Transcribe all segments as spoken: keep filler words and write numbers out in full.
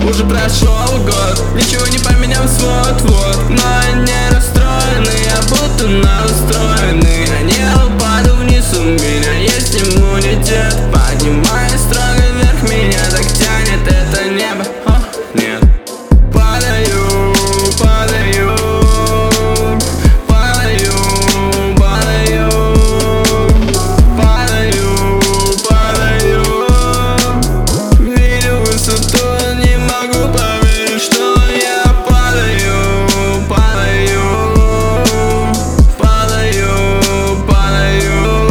Уже прошел год, ничего не поменялось вот-вот. Но они расстроены, я будто настроены. Я не упаду вниз, у меня есть иммунитет. Поднимаясь строго вверх, меня так тянет это небо. О, нет. Падаю, падаю, падаю, падаю, падаю, падаю. Видел высоту, не могу поверить, что я падаю, падаю, падаю, падаю,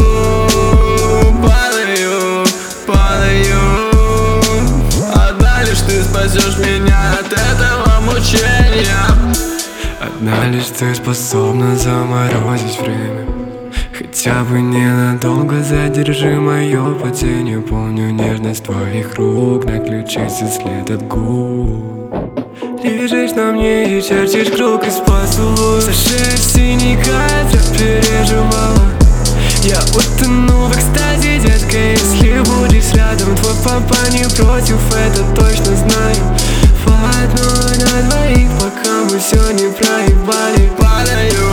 падаю, падаю. Одна лишь ты спасешь меня от этого мучения. Одна лишь ты способна заморозить время. Хотя бы ненадолго задержи мое падение. Помню нежность твоих рук на ключице, след от губ. Лежишь на мне и чертишь круг из поцелуя. За шесть синий кадр переживала. Я утону в экстазе, детка, если будешь рядом. Твой папа не против, это точно знаю. По одной на двоих, пока мы все не проебали. Падаю,